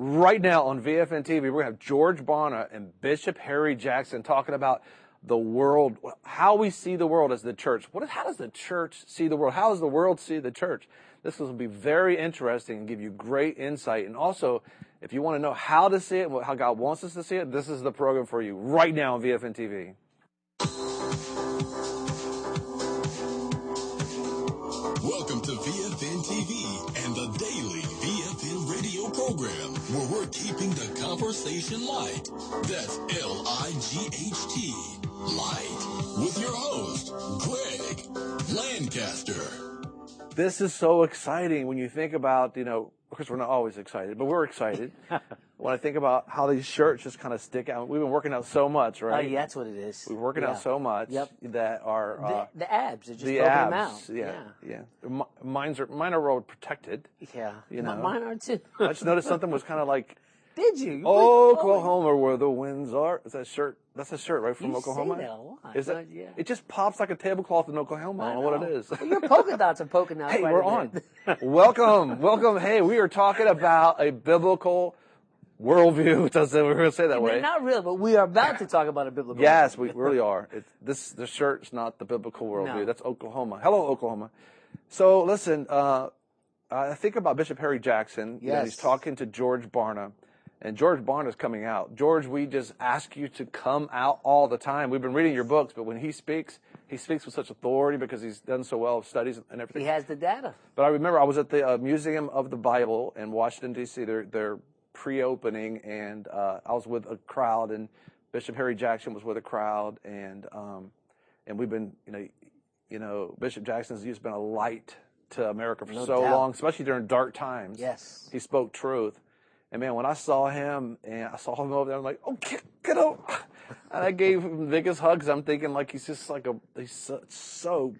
Right now on VFN TV, we're going to have George Barna and Bishop Harry Jackson talking about the world, how we see the world as the church. How does the church see the world? How does the world see the church? This will be very interesting and give you great insight. And also, if you want to know how to see it and how God wants us to see it, this is the program for you right now on VFN TV. Welcome to VFN TV and the daily VFN radio program, where we're keeping the conversation light. That's L-I-G-H-T, light, with your host, Greg Lancaster. This is so exciting when you think about, of course we're not always excited, but we're excited. When I think about how these shirts just kind of stick out. We've been working out so much, right? Yeah, that's what it is. We're working out so much that our... the abs are just the poking abs, them out. Yeah. Mine are well protected. Yeah. Mine are too. I just noticed something was kind of like... Did you? Oklahoma, where the winds are. Is that a shirt? That's a shirt, right, from you Oklahoma? Say that a lot. Is that? Yeah. It just pops like a tablecloth in Oklahoma. I don't know what it is. Well, your polka dots are poking out. Hey, right we're on. Welcome. Hey, we are talking about a biblical worldview. We're going to say that way. Not really, but we are about to talk about a biblical. Yes, we really are. The shirt's not the biblical worldview. No. That's Oklahoma. Hello, Oklahoma. So listen, I think about Bishop Harry Jackson. Yes. He's talking to George Barna. And George Barna is coming out. George, we just ask you to come out all the time. We've been reading your books, but when he speaks with such authority because he's done so well of studies and everything. He has the data. But I remember I was at the Museum of the Bible in Washington, D.C., their pre-opening, and I was with a crowd, and Bishop Harry Jackson was with a crowd, and we've been, Bishop Jackson's just been a light to America for so long, especially during dark times. Yes. He spoke truth. And man, when I saw him over there, I'm like, oh, get over. And I gave him the biggest hugs. I'm thinking like he's just like he's so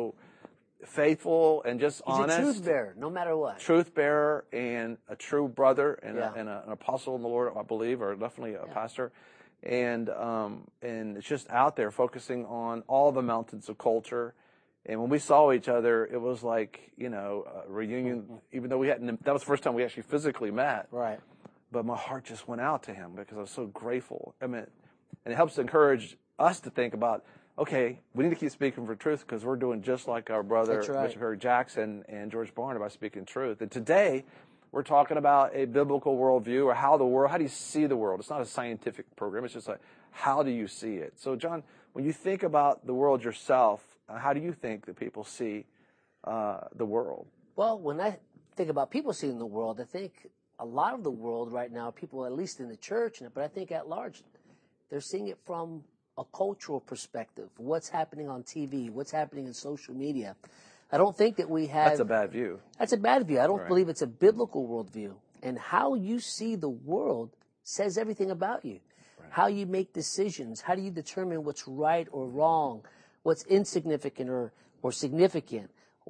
faithful and just honest. He's a truth bearer, no matter what. Truth bearer and a true brother and an apostle in the Lord, I believe, or definitely a pastor. And it's just out there focusing on all the mountains of culture. And when we saw each other, it was like, a reunion, even though that was the first time we actually physically met. Right. But my heart just went out to him because I was so grateful. And it helps to encourage us to think about, okay, we need to keep speaking for truth because we're doing just like our brother, Bishop Harry Jackson and George Barna by speaking truth. And today, we're talking about a biblical worldview or how do you see the world? It's not a scientific program. It's just like, how do you see it? So, John, when you think about the world yourself, how do you think that people see the world? Well, when I think about people seeing the world, I think a lot of the world right now, people at least in the church, but I think at large, they're seeing it from a cultural perspective. What's happening on TV? What's happening in social media? I don't think that we have... That's a bad view. That's a bad view. I don't believe it's a biblical worldview. And how you see the world says everything about you. Right. How you make decisions. How do you determine what's right or wrong? What's insignificant or significant?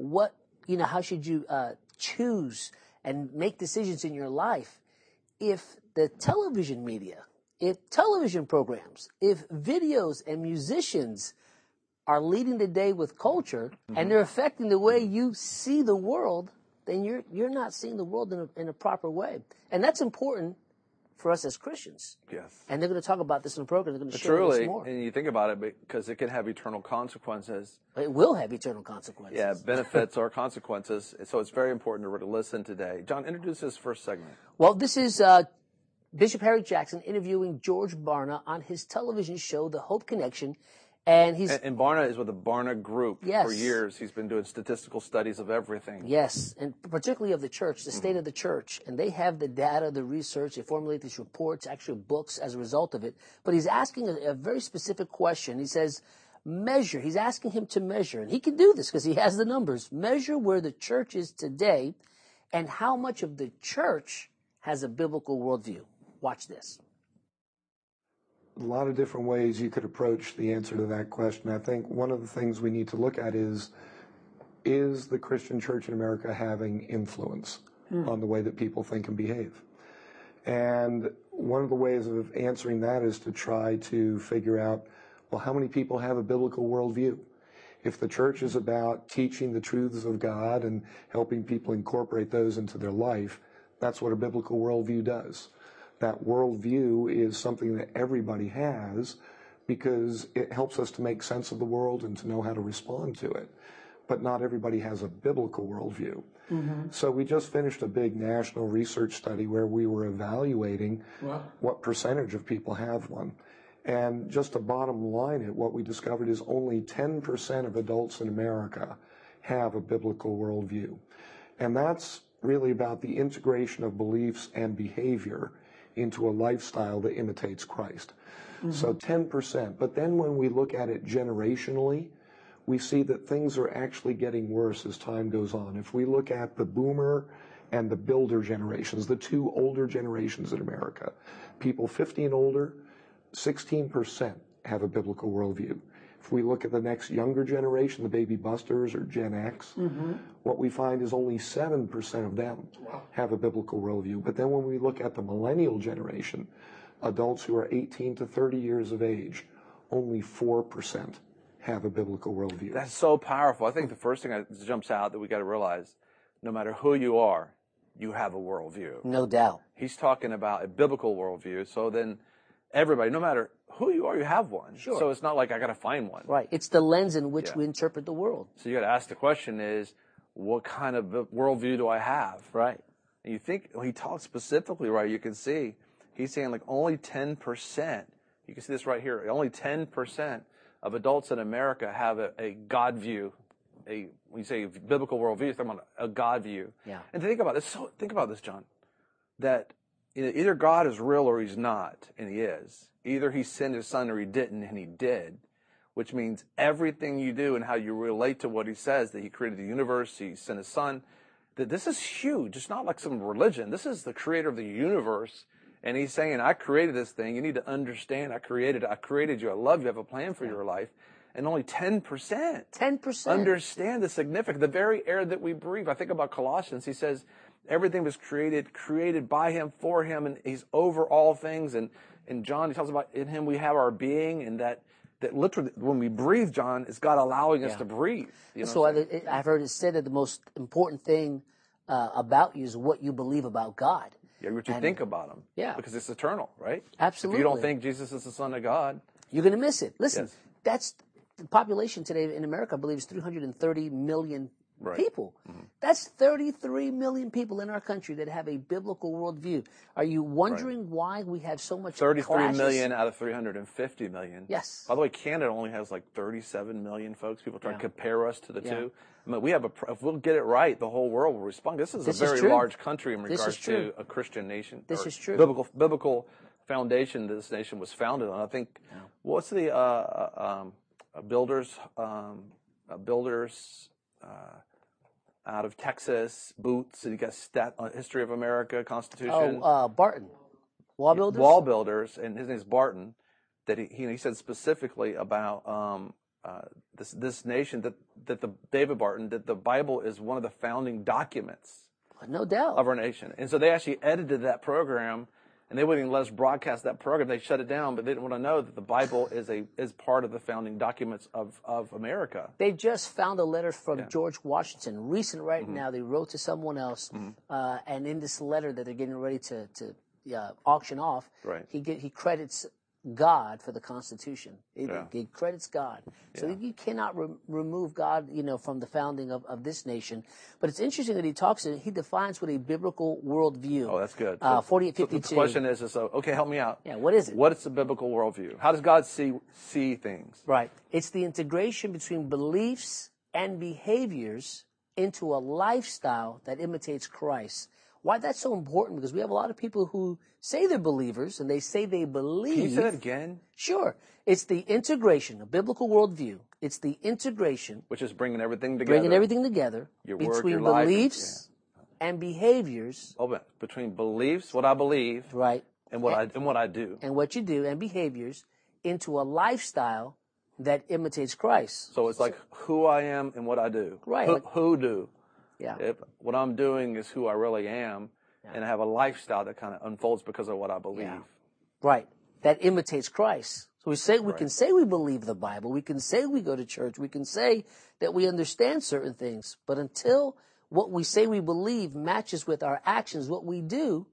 How should you choose and make decisions in your life? If the television media, if television programs, if videos and musicians are leading the day with culture and they're affecting the way you see the world, then you're not seeing the world in a proper way. And that's important for us as Christians. Yes. And they're going to talk about this in the program. They're going to share this more. And you think about it because it can have eternal consequences. It will have eternal consequences. Yeah, benefits or consequences. So it's very important to really listen today. John, introduce this first segment. Well, this is Bishop Harry Jackson interviewing George Barna on his television show, The Hope Connection. And Barna is with the Barna Group. Yes. For years. He's been doing statistical studies of everything. Yes, and particularly of the church, the state of the church. And they have the data, the research. They formulate these reports, actual books as a result of it. But he's asking a very specific question. He says, measure. He's asking him to measure. And he can do this because he has the numbers. Measure where the church is today and how much of the church has a biblical worldview. Watch this. A lot of different ways you could approach the answer to that question. I think one of the things we need to look at is the Christian church in America having influence on the way that people think and behave? And one of the ways of answering that is to try to figure out, well, how many people have a biblical worldview? If the church is about teaching the truths of God and helping people incorporate those into their life, That's what a biblical worldview does. That worldview is something that everybody has because it helps us to make sense of the world and to know how to respond to it. But not everybody has a biblical worldview. So we just finished a big national research study where we were evaluating what percentage of people have one. And just to bottom line it, what we discovered is only 10% of adults in America have a biblical worldview. And that's really about the integration of beliefs and behavior into a lifestyle that imitates Christ. So 10%. But then when we look at it generationally, we see that things are actually getting worse as time goes on. If we look at the boomer and the builder generations, the two older generations in America, people 50 and older, 16% have a biblical worldview. If we look at the next younger generation, the baby busters or Gen X, what we find is only 7% of them have a biblical worldview. But then when we look at the millennial generation, adults who are 18 to 30 years of age, only 4% have a biblical worldview. That's so powerful. I think the first thing that jumps out that we got to realize, no matter who you are, you have a worldview. No doubt. He's talking about a biblical worldview. So then everybody, no matter who you are, you have one. Sure. So it's not like I got to find one. Right. It's the lens in which we interpret the world. So you got to ask the question is, what kind of worldview do I have? Right. And you think, well, he talks specifically, right? You can see, he's saying like only 10%. You can see this right here. Only 10% of adults in America have a God view. When you say biblical worldview, you're talking about a God view. Yeah. And think about this. So think about this, John. That either God is real or he's not, and he is. Either he sent his son or he didn't, and he did. Which means everything you do and how you relate to what he says, that he created the universe, he sent his son, that this is huge. It's not like some religion. This is the creator of the universe. And he's saying, I created this thing. You need to understand I created you. I love you. I have a plan for your life. And only 10% understand the significance. The very air that we breathe. I think about Colossians. He says, everything was created by him, for him, and he's over all things. And in John, he talks about in him we have our being, and that literally when we breathe, John, is God allowing us to breathe. You know so I've heard it said that the most important thing about you is what you believe about God. Yeah, what you think about him. Yeah. Because it's eternal, right? Absolutely. If you don't think Jesus is the Son of God, you're going to miss it. Listen, yes. That's the population today in America, I believe, is 330 million people. That's 33 million people in our country that have a biblical worldview. Are you wondering why we have so much 33 clashes? million out of 350 million. Yes. By the way, Canada only has like 37 million folks. People try to compare us to the two. I mean, if we'll get it right, the whole world will respond. This is a very large country in regards to a Christian nation. This is true. Biblical foundation that this nation was founded on. I think, what's the builders out of Texas, Boots, and you got History of America, Constitution. Barton. Wall Builders? Wall Builders, and his name is Barton, that he said specifically about this nation, that David Barton, that the Bible is one of the founding documents. No doubt. Of our nation. And so they actually edited that program, and they wouldn't even let us broadcast that program. They shut it down, but they didn't want to know that the Bible is part of the founding documents of America. They just found a letter from George Washington, recent now. They wrote to someone else, and in this letter that they're getting ready to auction off, he credits God for the Constitution. He credits God. So you cannot remove God, from the founding of this nation. But it's interesting that he defines what a biblical worldview. Oh, that's good. 4852. So the question is, okay, help me out. Yeah, what is it? What is the biblical worldview? How does God see things? Right. It's the integration between beliefs and behaviors into a lifestyle that imitates Christ. Why that's so important? Because we have a lot of people who say they're believers and they say they believe. Can you say that again? Sure. It's the integration, a biblical worldview. It's the integration. Which is bringing everything together. Between beliefs and behaviors. Between beliefs, what I believe. Right. And what I do. And what you do and behaviors into a lifestyle that imitates Christ. So it's like who I am and what I do. Right. Who do. Yeah. If what I'm doing is who I really am, and I have a lifestyle that kind of unfolds because of what I believe. Yeah. Right. That imitates Christ. So we can say we believe the Bible. We can say we go to church. We can say that we understand certain things. But until what we say we believe matches with our actions, what we do,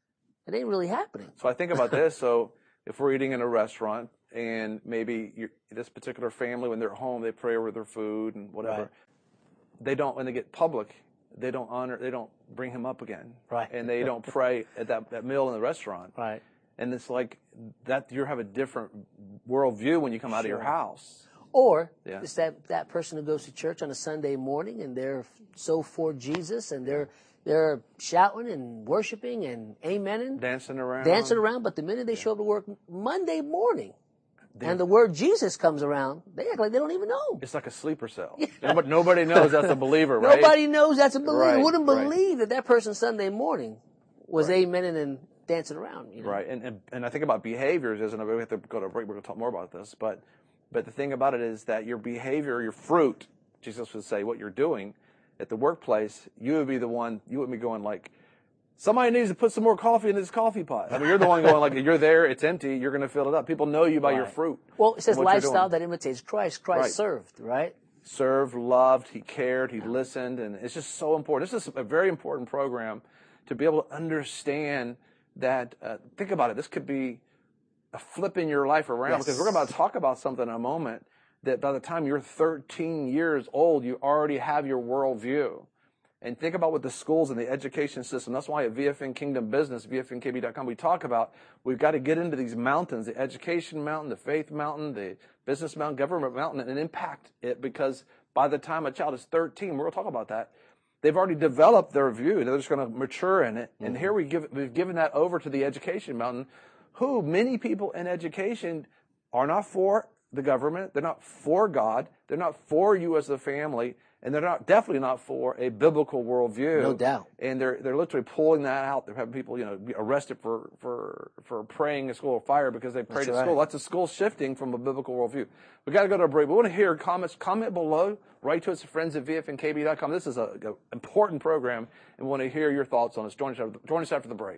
it ain't really happening. So I think about this. So if we're eating in a restaurant and maybe this particular family, when they're home, they pray over their food and whatever. Right. They don't, when they get public, they don't bring him up again. Right. And they don't pray at that meal in the restaurant. Right. And it's like that you have a different worldview when you come out of your house. Or it's that person who goes to church on a Sunday morning and they're so for Jesus and they're shouting and worshiping and amening. Dancing around. But the minute they show up to work Monday morning and the word Jesus comes around, they act like they don't even know. It's like a sleeper cell. Nobody knows that's a believer, right? Nobody knows that's a believer. Right, Wouldn't believe that person Sunday morning was amening and dancing around. You know? Right. And I think about behaviors, and we have to go to a break. We're going to talk more about this. But the thing about it is that your behavior, your fruit, Jesus would say, what you're doing at the workplace, you would be going like, somebody needs to put some more coffee in this coffee pot. I mean, you're the one going like, you're there, it's empty, you're going to fill it up. People know you by your fruit. Well, it says lifestyle that imitates Christ. Christ served, right? Served, loved, he cared, he listened, and it's just so important. This is a very important program to be able to understand that. Think about it. This could be a flip in your life around, because we're about to talk about something in a moment that by the time you're 13 years old, you already have your worldview. And think about what the schools and the education system, that's why at VFN Kingdom Business, VFNKB.com, we talk about we've got to get into these mountains, the education mountain, the faith mountain, the business mountain, government mountain, and impact it, because by the time a child is 13, we're going to talk about that, they've already developed their view. They're just going to mature in it. Mm-hmm. And here we've given that over to the education mountain, who many people in education are not for the government. They're not for God. They're not for you as a family. And they're definitely not for a biblical worldview. No doubt. And they're literally pulling that out. They're having people, be arrested for praying in school of fire because they prayed at school. That's a school shifting from a biblical worldview. We got to go to a break. We want to hear comments. Comment below. Write to us, friends at VFNKB.com. This is an important program, and we want to hear your thoughts on this. Join us after the break.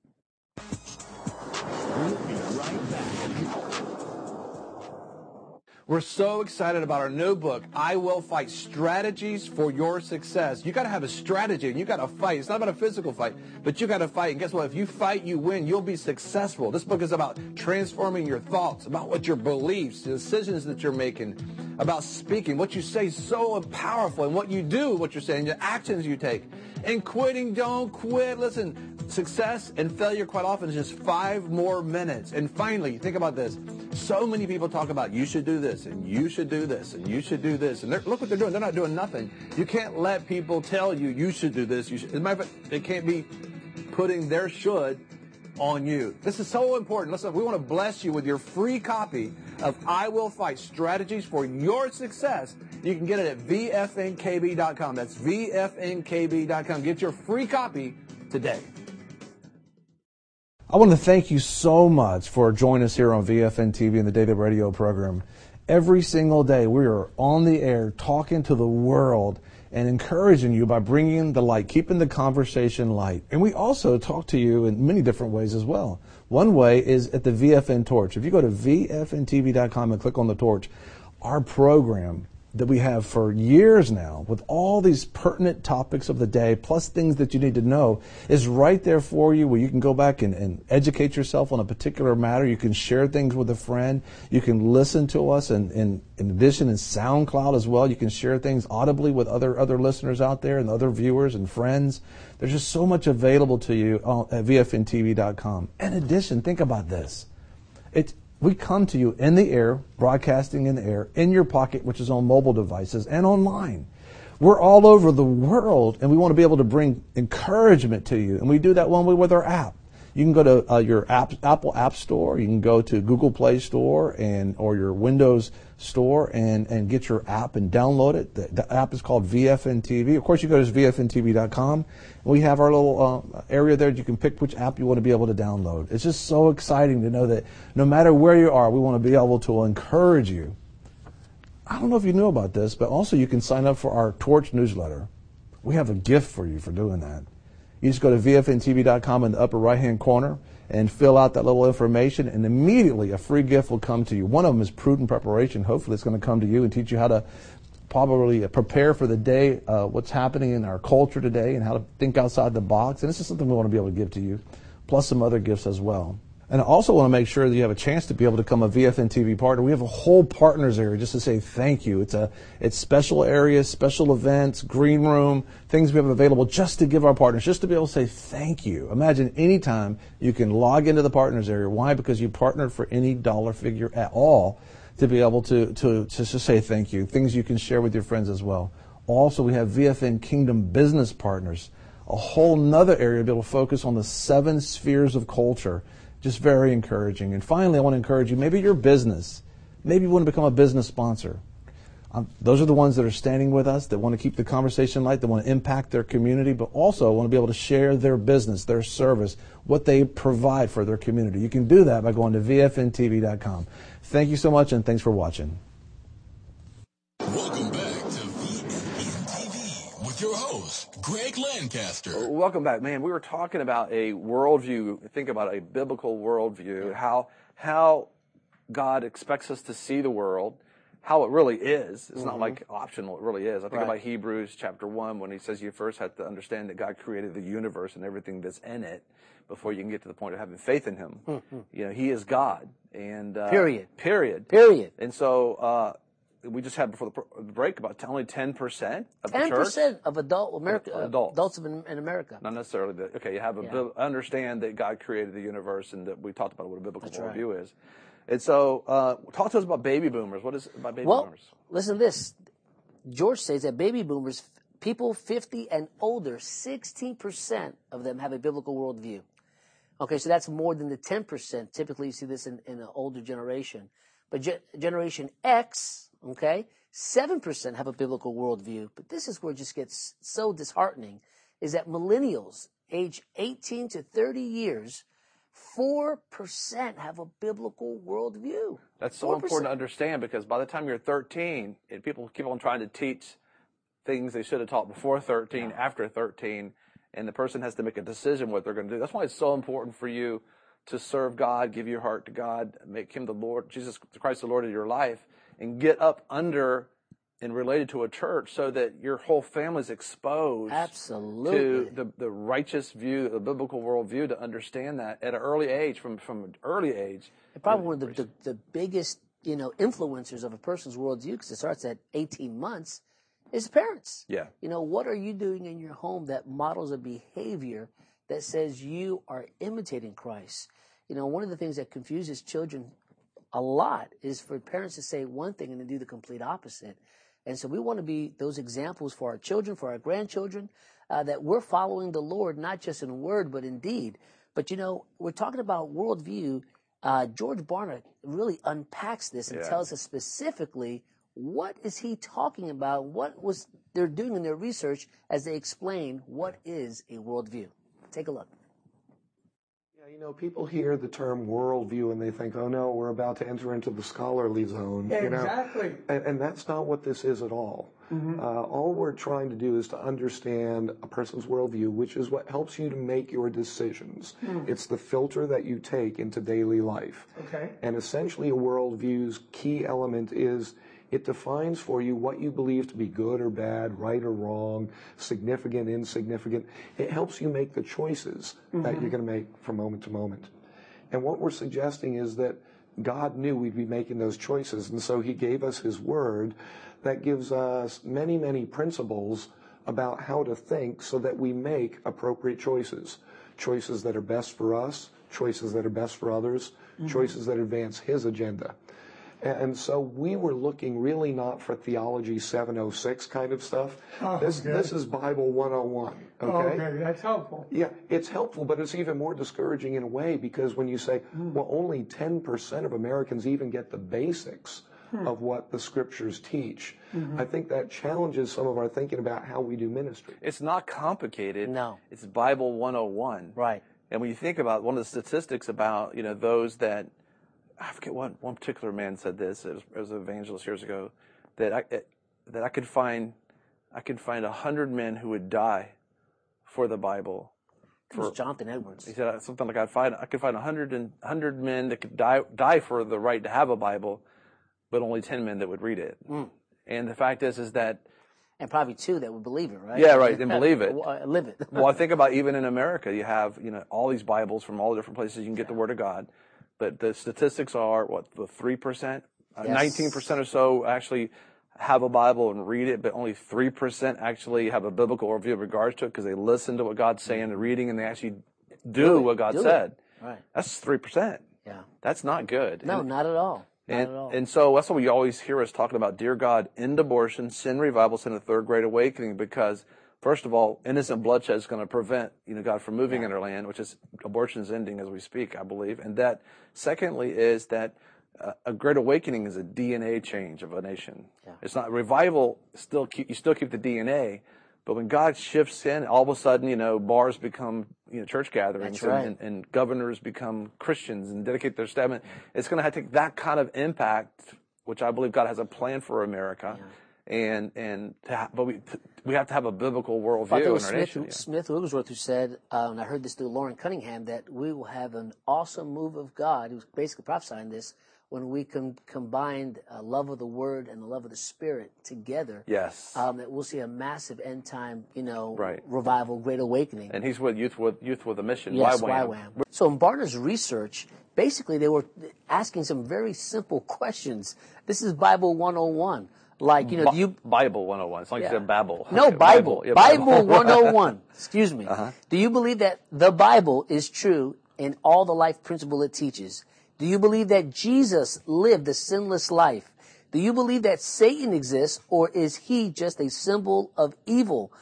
We'll be right back. We're so excited about our new book, I Will Fight, Strategies for Your Success. You got to have a strategy, and you got to fight. It's not about a physical fight, but you got to fight. And guess what? If you fight, you win. You'll be successful. This book is about transforming your thoughts, about what your beliefs, the decisions that you're making, about speaking. What you say is so powerful, and what you do, what you're saying, the actions you take. And quitting, don't quit. Listen, success and failure quite often is just 5 more minutes. And finally, think about this. So many people talk about you should do this, and you should do this, and you should do this. And look what they're doing. They're not doing nothing. You can't let people tell you should do this. As a matter of fact, they can't be putting their should on you. This is so important. Listen, we want to bless you with your free copy of I Will Fight, Strategies for Your Success. You can get it at VFNKB.com. That's VFNKB.com. Get your free copy today. I want to thank you so much for joining us here on VFN TV and the Daily Radio program. Every single day we are on the air talking to the world and encouraging you by bringing the light, keeping the conversation light. And we also talk to you in many different ways as well. One way is at the VFN Torch. If you go to VFNTV.com and click on the torch, our program that we have for years now with all these pertinent topics of the day plus things that you need to know is right there for you, where you can go back and educate yourself on a particular matter. You can share things with a friend. You can listen to us, and in addition in SoundCloud as well. You can share things audibly with other listeners out there and other viewers and friends. There's just so much available to you at VFNTV.com. In addition, think about this. We come to you in the air, broadcasting in the air, in your pocket, which is on mobile devices, and online. We're all over the world, and we want to be able to bring encouragement to you. And we do that one way with our app. You can go to your Apple App Store. You can go to Google Play Store or your Windows Store and get your app and download it. The app is called VFN TV. Of course, you go to VFNTV.com. We have our little area there. You can pick which app you want to be able to download. It's just so exciting to know that no matter where you are, we want to be able to encourage you. I don't know if you knew about this, but also you can sign up for our Torch newsletter. We have a gift for you for doing that. You just go to VFNTV.com in the upper right-hand corner and fill out that little information, and immediately a free gift will come to you. One of them is Prudent Preparation. Hopefully it's going to come to you and teach you how to probably prepare for the day, what's happening in our culture today and how to think outside the box. And this is something we want to be able to give to you, plus some other gifts as well. And I also want to make sure that you have a chance to be able to become a VFN TV partner. We have a whole partners area just to say thank you. It's special areas, special events, green room, things we have available just to give our partners, just to be able to say thank you. Imagine anytime you can log into the partners area. Why? Because you partnered for any dollar figure at all to be able to just say thank you. Things you can share with your friends as well. Also, we have VFN Kingdom Business Partners, a whole nother area to be able to focus on the 7 spheres of culture. Just very encouraging. And finally, I want to encourage you, maybe your business, maybe you want to become a business sponsor. Those are the ones that are standing with us, that want to keep the conversation light, that want to impact their community, but also want to be able to share their business, their service, what they provide for their community. You can do that by going to VFNTV.com. Thank you so much, and thanks for watching. Welcome back to VFN TV with your host, Greg Lancaster. Welcome back. Man, we were talking about a worldview. Think about a biblical worldview, how God expects us to see the world, how it really is. It's not like optional, it really is. I think about Hebrews chapter 1 when he says you first have to understand that God created the universe and everything that's in it before you can get to the point of having faith in him. You know, he is God. And Period. And so we just had before the break about only 10% of the church. 10% of adults in America. Not necessarily. You have understand that God created the universe, and that we talked about what a biblical worldview is. And so, talk to us about baby boomers. What is about baby boomers? Listen to this. George says that baby boomers, people 50 and older, 16% of them have a biblical worldview. Okay, so that's more than the 10%. Typically, you see this in an older generation. But Generation X, 7% have a biblical worldview. But this is where it just gets so disheartening, is that millennials, age 18 to 30 years, 4% have a biblical worldview. That's so 4%. Important to understand, because by the time you're 13, and people keep on trying to teach things they should have taught before 13, after 13, and the person has to make a decision what they're going to do. That's why it's so important for you to serve God, give your heart to God, make Him the Lord, Jesus Christ the Lord of your life, and get up under and related to a church so that your whole family's exposed to the righteous view, the biblical worldview, to understand that at an early age, from an early age. And probably one of the biggest, influencers of a person's worldview, because it starts at 18 months, is parents. Yeah. What are you doing in your home that models a behavior that says you are imitating Christ? One of the things that confuses children a lot is for parents to say one thing and then do the complete opposite. And so we want to be those examples for our children, for our grandchildren, that we're following the Lord, not just in word, but in deed. But, we're talking about worldview. George Barna really unpacks this and tells us specifically what is he talking about, what was they're doing in their research as they explain what is a worldview. Take a look. People hear the term worldview and they think, oh no, we're about to enter into the scholarly zone. Yeah, exactly. And that's not what this is at all. All we're trying to do is to understand a person's worldview, which is what helps you to make your decisions. It's the filter that you take into daily life. Okay. And essentially a worldview's key element is it defines for you what you believe to be good or bad, right or wrong, significant, insignificant. It helps you make the choices that you're going to make from moment to moment. And what we're suggesting is that God knew we'd be making those choices, and so He gave us His Word that gives us many, many principles about how to think so that we make appropriate choices. Choices that are best for us, choices that are best for others, choices that advance His agenda. And so we were looking really not for theology 706 kind of stuff. This is Bible 101. Okay, that's helpful. Yeah, it's helpful, but it's even more discouraging in a way, because when you say, well, only 10% of Americans even get the basics of what the Scriptures teach, I think that challenges some of our thinking about how we do ministry. It's not complicated. No. It's Bible 101. Right. And when you think about one of the statistics about, those that, I forget one particular man said this. It was an evangelist years ago, that I could find 100 men who would die for the Bible. It was Jonathan Edwards. He said something like I could find 100 men that could die for the right to have a Bible, but only 10 men that would read it. And the fact is that. And probably 2 that would believe it, right? Yeah, right, and believe it. Live it. Well, I think about even in America, you have, all these Bibles from all different places you can get the Word of God. But the statistics are, the 3%? 19% or so actually have a Bible and read it, but only 3% actually have a biblical worldview in regards to it because they listen to what God's saying and reading, and they actually do what God said. Right. That's 3%. Yeah. That's not good. No, not at all. And so that's what you always hear us talking about, dear God, end abortion, send revival, send a third great awakening, because first of all, innocent bloodshed is going to prevent, God from moving in our land, which is abortion is ending as we speak, I believe. And that secondly is that a great awakening is a DNA change of a nation. Yeah. It's not revival. You still keep the DNA, but when God shifts in, all of a sudden, bars become church gatherings, right. and governors become Christians and dedicate their statement. It's going to have to take that kind of impact, which I believe God has a plan for America. Yeah. But we have to have a biblical worldview in our nation. Smith Wigglesworth, who said, and I heard this through Lauren Cunningham, that we will have an awesome move of God. He was basically prophesying this when we combined love of the Word and the love of the Spirit together. Yes. That we'll see a massive end time, right. revival, great awakening. And he's with Youth with a Mission. Yes, YWAM. So in Barna's research, basically they were asking some very simple questions. This is Bible 101. Like, do you... Bible 101. It's like you said Babel. No, okay, Bible. Yeah, Bible 101. Excuse me. Uh-huh. Do you believe that the Bible is true in all the life principle it teaches? Do you believe that Jesus lived a sinless life? Do you believe that Satan exists, or is he just a symbol of evil?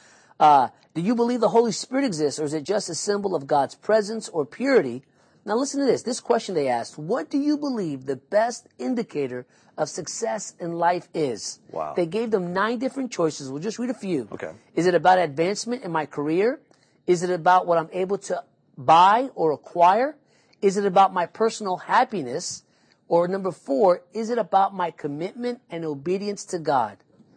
Do you believe the Holy Spirit exists, or is it just a symbol of God's presence or purity? Now listen to this. This question they asked, what do you believe the best indicator of success in life is? Wow. They gave them 9 different choices. We'll just read a few. Okay. Is it about advancement in my career? Is it about what I'm able to buy or acquire? Is it about my personal happiness? Or number 4, is it about my commitment and obedience to God?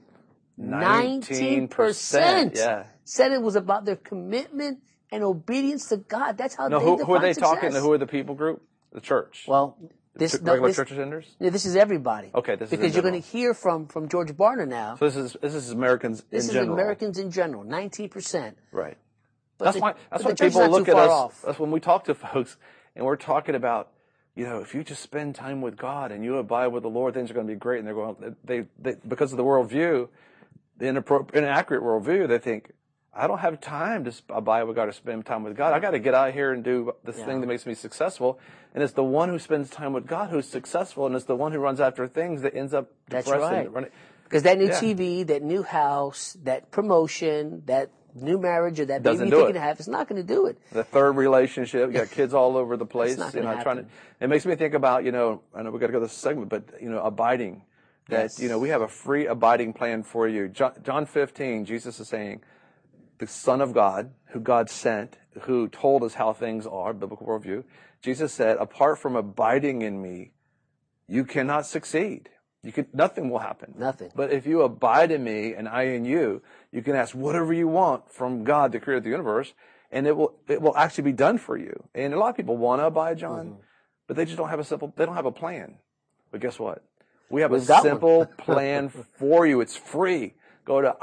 19% said it was about their commitment and obedience to God. That's how they define success. Who are they talking to? Who are the people group? The church. Well, regular church attenders? Yeah, this is everybody. Okay, this is because you're going to hear from George Barna now. So this is Americans in general. This is Americans in general, 19%. Right. But that's why people look at us. That's when we talk to folks and we're talking about, if you just spend time with God and you abide with the Lord, things are going to be great. And they're going, they because of the worldview, the inaccurate worldview, they think, I don't have time to abide with God or spend time with God. I got to get out here and do this thing that makes me successful. And it's the one who spends time with God who's successful, and it's the one who runs after things that ends up depressed. That's right. Because that new TV, that new house, that promotion, that new marriage, or that baby you're thinking to have, it's not going to do it. The third relationship, you got kids all over the place. It's not going to happen. It makes me think about, I know we got to go to this segment, but abiding. That we have a free abiding plan for you. John 15, Jesus is saying, the Son of God, who God sent, who told us how things are, biblical worldview, Jesus said, apart from abiding in me, you cannot succeed. Nothing will happen. Nothing. But if you abide in me and I in you, you can ask whatever you want from God, the creator of the universe, and it will actually be done for you. And a lot of people want to abide, John, but they just don't have a plan. But guess what? We have a simple plan for you. It's free. Go to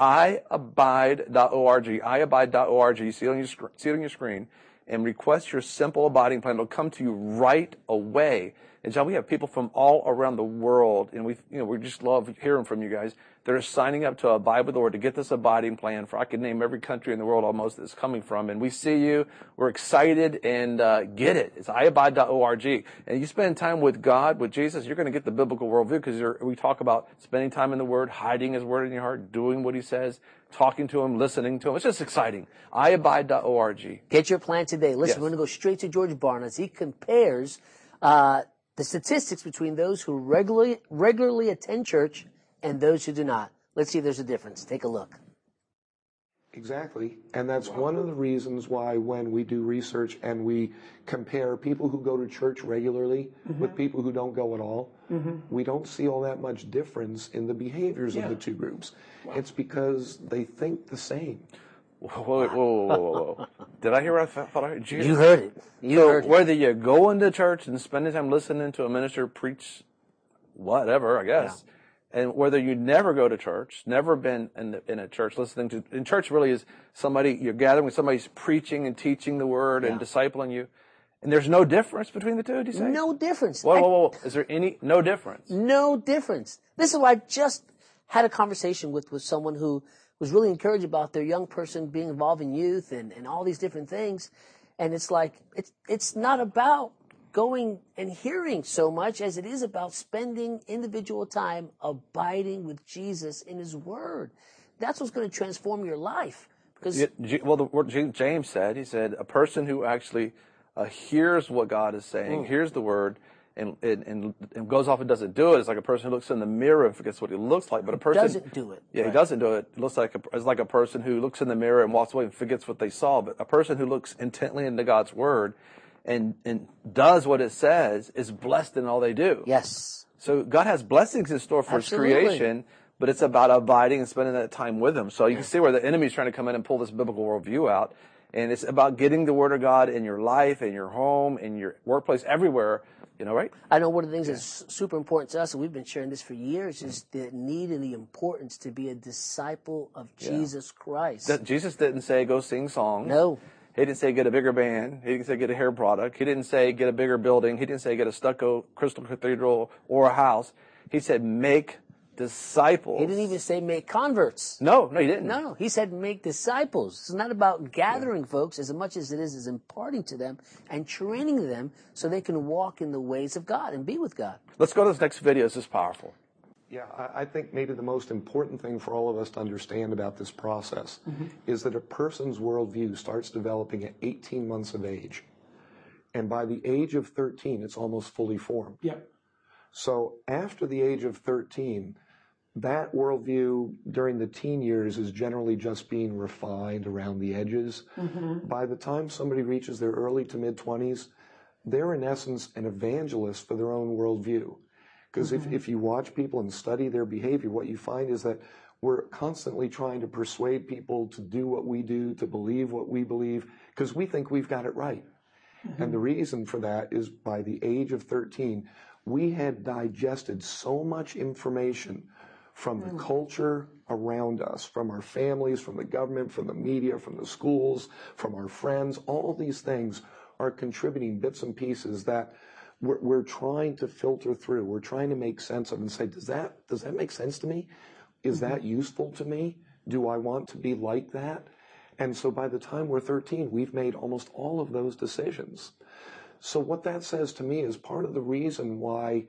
iabide.org, iabide.org. You see it on your screen, and request your simple abiding plan. It'll come to you right away. And John, we have people from all around the world, and we just love hearing from you guys. They're signing up to abide with the Lord to get this abiding plan. I could name every country in the world almost that it's coming from. And we see you. We're excited, and get it. It's iabide.org. And you spend time with God, with Jesus, you're going to get the biblical worldview, because we talk about spending time in the Word, hiding His Word in your heart, doing what He says, talking to Him, listening to Him. It's just exciting. iabide.org. Get your plan today. Listen, we're going to go straight to George Barna as he compares the statistics between those who regularly attend church and those who do not. Let's see if there's a difference. Take a look. Exactly. And that's one of the reasons why when we do research and we compare people who go to church regularly with people who don't go at all, we don't see all that much difference in the behaviors of the two groups. It's because they think the same. Whoa. Did I hear what I thought I heard? Jesus. You heard it. You heard it. Whether you go into church and spending time listening to a minister preach whatever, I guess, And whether you never go to church, never been in a church listening to, in church really is you're gathering with somebody's preaching and teaching the word and discipling you. And there's no difference between the two, do you say? No difference. Whoa. Is there no difference? No difference. This is why I just had a conversation with someone who was really encouraged about their young person being involved in youth and all these different things. And it's like, it's not about going and hearing so much as it is about spending individual time abiding with Jesus in his word. That's what's going to transform your life. Because the word James said, he said, a person who actually hears what God is saying, hears the word, and goes off and doesn't do it. It's like a person who looks in the mirror and forgets what he looks like. But a person doesn't do it. Yeah, right. He doesn't do it. It looks like it's like a person who looks in the mirror and walks away and forgets what they saw. But a person who looks intently into God's word and does what it says is blessed in all they do. Yes. So God has blessings in store for his creation, but it's about abiding and spending that time with him. So you can see where the enemy's trying to come in and pull this biblical worldview out. And it's about getting the word of God in your life, in your home, in your workplace, everywhere. Right? I know one of the things that's super important to us, and we've been sharing this for years, is the need and the importance to be a disciple of Jesus Christ. Jesus didn't say go sing songs. No. He didn't say get a bigger band. He didn't say get a hair product. He didn't say get a bigger building. He didn't say get a stucco crystal cathedral or a house. He said make disciples. He didn't even say make converts. No, he didn't. No, he said make disciples. It's not about gathering folks as much as it is imparting to them and training them so they can walk in the ways of God and be with God. Let's go to this next video. This is powerful. Yeah, I think maybe the most important thing for all of us to understand about this process is that a person's worldview starts developing at 18 months of age. And by the age of 13, it's almost fully formed. Yeah. So after the age of 13, that worldview during the teen years is generally just being refined around the edges. By the time somebody reaches their early to mid-20s, they're in essence an evangelist for their own worldview. Because if you watch people and study their behavior, what you find is that we're constantly trying to persuade people to do what we do, to believe what we believe, because we think we've got it right. And the reason for that is by the age of 13, we had digested so much information from the culture around us, from our families, from the government, from the media, from the schools, from our friends. All these things are contributing bits and pieces that we're trying to filter through. We're trying to make sense of and say, does that make sense to me? Is that useful to me? Do I want to be like that? And so by the time we're 13, we've made almost all of those decisions. So what that says to me is part of the reason why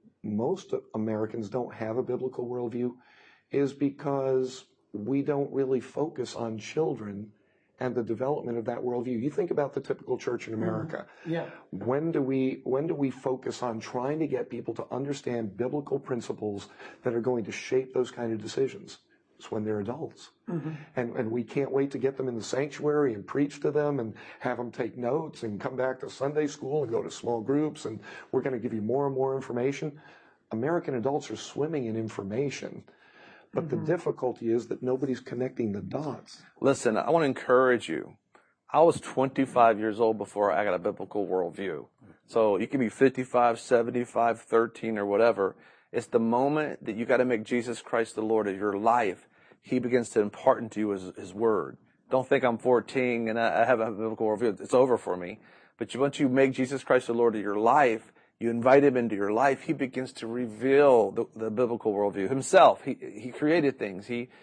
most Americans don't have a biblical worldview is because we don't really focus on children and the development of that worldview. You think about the typical church in America. Yeah. When do we focus on trying to get people to understand biblical principles that are going to shape those kind of decisions? It's when they're adults. And we can't wait to get them in the sanctuary and preach to them and have them take notes and come back to Sunday school and go to small groups and we're going to give you more and more information. American adults are swimming in information. But the difficulty is that nobody's connecting the dots. Listen, I want to encourage you. I was 25 years old before I got a biblical worldview. So you can be 55, 75, 13 or whatever. It's the moment that you got to make Jesus Christ the Lord of your life. He begins to impart into you his word. Don't think I'm 14 and I have a biblical worldview. It's over for me. But once you make Jesus Christ the Lord of your life, you invite him into your life, he begins to reveal the biblical worldview himself. He created things.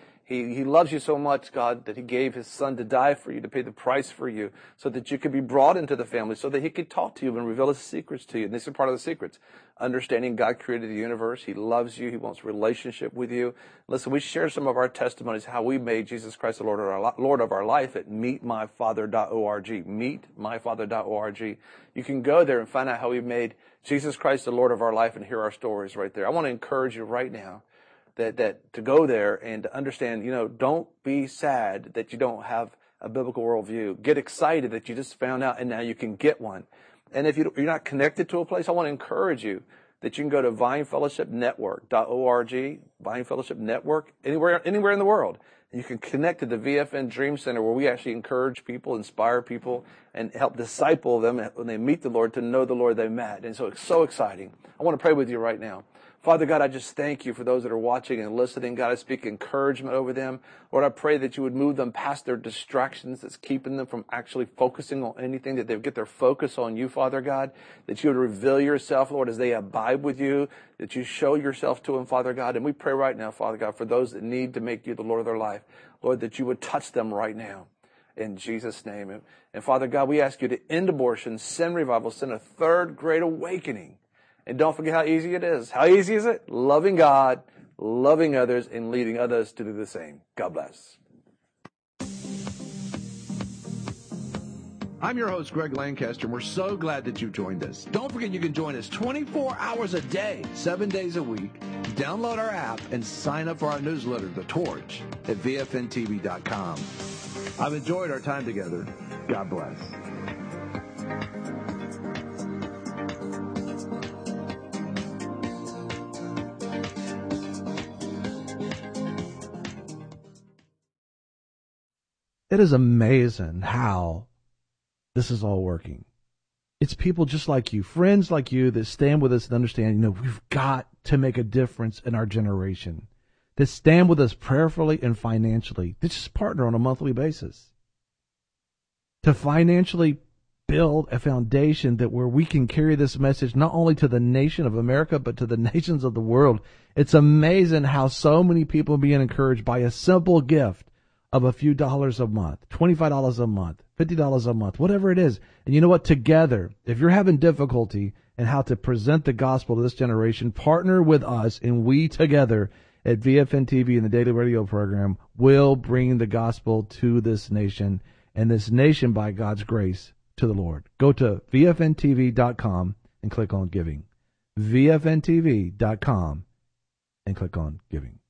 He loves you so much, God, that he gave his son to die for you, to pay the price for you, so that you could be brought into the family, so that he could talk to you and reveal his secrets to you. And this is part of the secrets. Understanding God created the universe. He loves you. He wants a relationship with you. Listen, we share some of our testimonies, how we made Jesus Christ the Lord of our life at meetmyfather.org. Meetmyfather.org. You can go there and find out how we made Jesus Christ the Lord of our life and hear our stories right there. I want to encourage you right now that to go there and to understand, don't be sad that you don't have a biblical worldview. Get excited that you just found out and now you can get one. And if you're not connected to a place, I want to encourage you that you can go to vinefellowshipnetwork.org, Vine Fellowship Network, anywhere in the world. You can connect to the VFN Dream Center, where we actually encourage people, inspire people, and help disciple them when they meet the Lord to know the Lord they met. And so it's so exciting. I want to pray with you right now. Father God, I just thank you for those that are watching and listening. God, I speak encouragement over them. Lord, I pray that you would move them past their distractions that's keeping them from actually focusing on anything, that they would get their focus on you, Father God, that you would reveal yourself, Lord, as they abide with you, that you show yourself to them, Father God. And we pray right now, Father God, for those that need to make you the Lord of their life, Lord, that you would touch them right now. In Jesus' name. And Father God, we ask you to end abortion, send revival, send a third great awakening. And don't forget how easy it is. How easy is it? Loving God, loving others, and leading others to do the same. God bless. I'm your host, Greg Lancaster, and we're so glad that you joined us. Don't forget you can join us 24 hours a day, 7 days a week. Download our app and sign up for our newsletter, The Torch, at VFNTV.com. I've enjoyed our time together. God bless. It is amazing how this is all working. It's people just like you, friends like you, that stand with us and understand, we've got to make a difference in our generation. That stand with us prayerfully and financially. That just partner on a monthly basis. To financially build a foundation that where we can carry this message not only to the nation of America, but to the nations of the world. It's amazing how so many people are being encouraged by a simple gift of a few dollars a month, $25 a month, $50 a month, whatever it is. And you know what? Together, if you're having difficulty in how to present the gospel to this generation, partner with us, and we together at VFN TV and the Daily Radio program will bring the gospel to this nation, and this nation, by God's grace, to the Lord. Go to VFNTV.com and click on giving. VFNTV.com and click on giving.